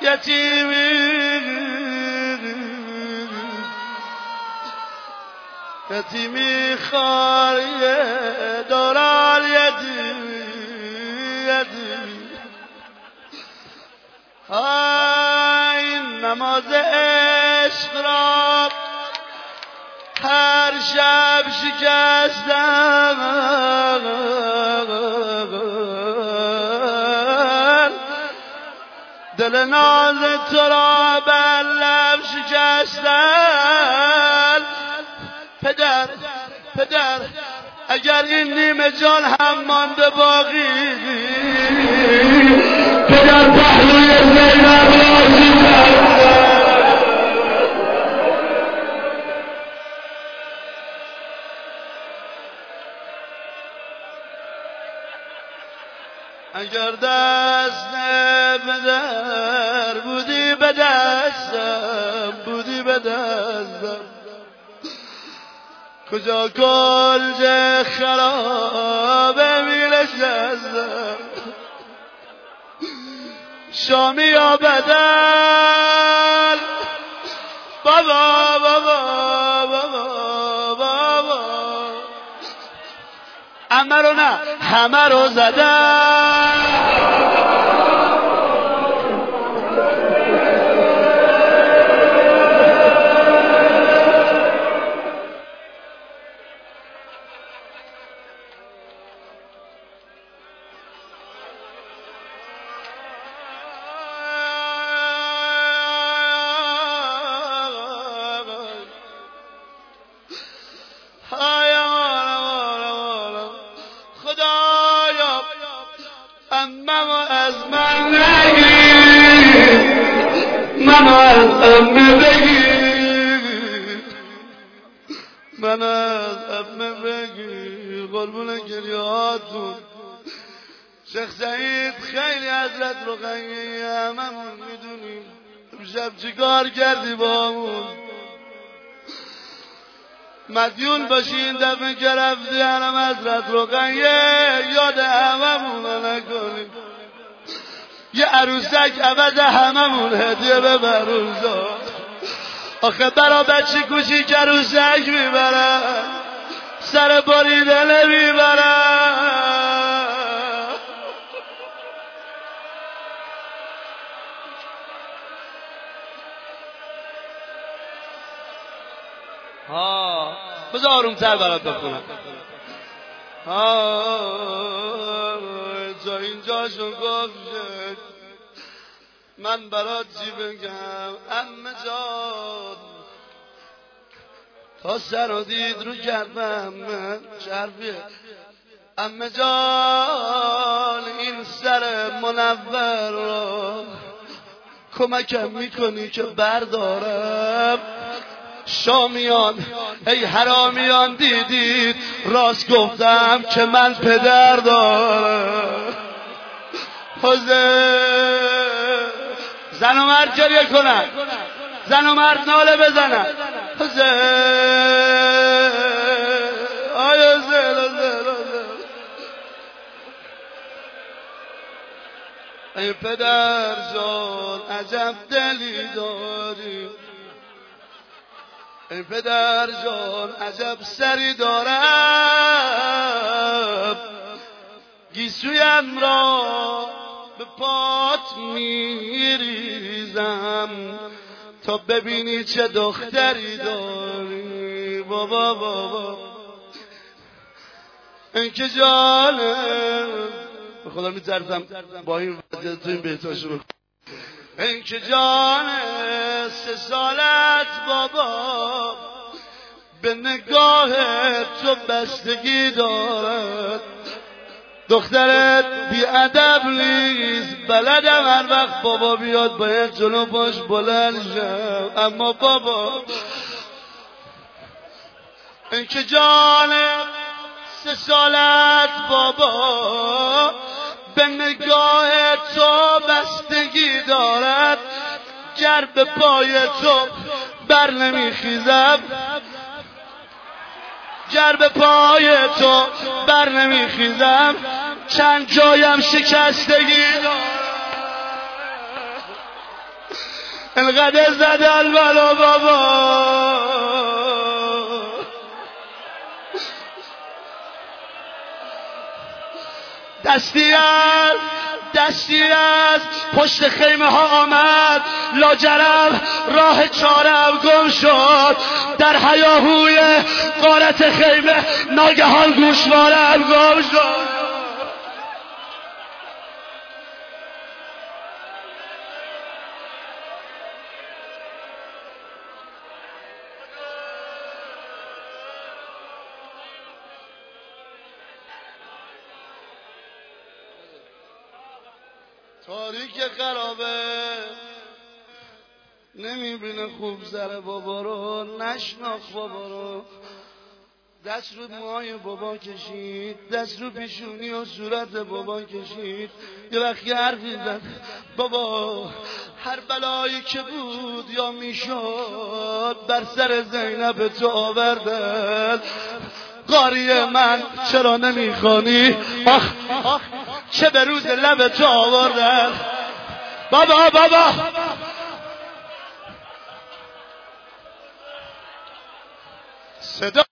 یتیمی خاری دوران یتیمی این نماز عشق را هر شب شکستن دل ناز تو را بر لب شکستن پدر اگر این نیمه جان هم مانده باقی پدر پهلوی زینب را شکستن اگر دست پدر بودی به دستم کجا گلج خرابه می‌نشستم شامی یا بدل بابا همه رو نه همه رو زدن من از امه بگیر قربون گریهاتون شیخ سعید خیلی حضرت رقیه هممون میدونیم امشب چیکار کردی با همون مدیون باشی این دفعه که رفتی هم حضرت رقیه یاد هممون نکنیم یه عروسک عوض هممون هدیه به بروزا آخه برا بچه کوچی که عروسک میبرن سر بریده نمیبرن بذار آرومتر برات بخونم تا اینجاشون گفت من برات چی بگم عمه جان تا سر و دید رو کردم من شرفیه عمه جان این سر منور را کمکم میکنی که بردارم شامیان ای حرامیان دیدید راست گفتم که من پدر دارم زن و مرد گریه کنن زن و مرد ناله بزنن آیا ای پدر جان عجب دلی داری ای پدر جان عجب سری دارم گیسویم را به پات میریزم تا ببینی چه دختری داری بابا این که جانه به خدا میترسم با این وضعیت تو این بیتاشو بکن این که جانه 3 سالت بابا به نگاه تو بستگی دارد دخترت بی ادب نیست بلدم هر وقت بابا بیاد باید جلو باش بلند شم اما بابا این که جانه 3 سالت بابا به نگاه تو بستگی دارد گر به پای تو بر نمیخیزم گر به پای تو بر نمیخیزم چند جایم شکستگی دارد انقدر زدن بلا بابا دستی از پشت خیمه ها آمد لاجرم راه چارم گم شد در هیاهوی غارت خیمه ناگهان گوشوارم گم شد تاریک خرابه نمیبینه خوب زره بابا رو نشناخ بابا رو دست رو موهای بابا کشید دست رو پیشونی و صورت بابا کشید یه وقتی حرفی زد بابا هر بلایی که بود یا میشد بر سر زینب تو آوردن قاری من چرا نمیخوانی آخ چه به روز لب تو آوردن بابا صدا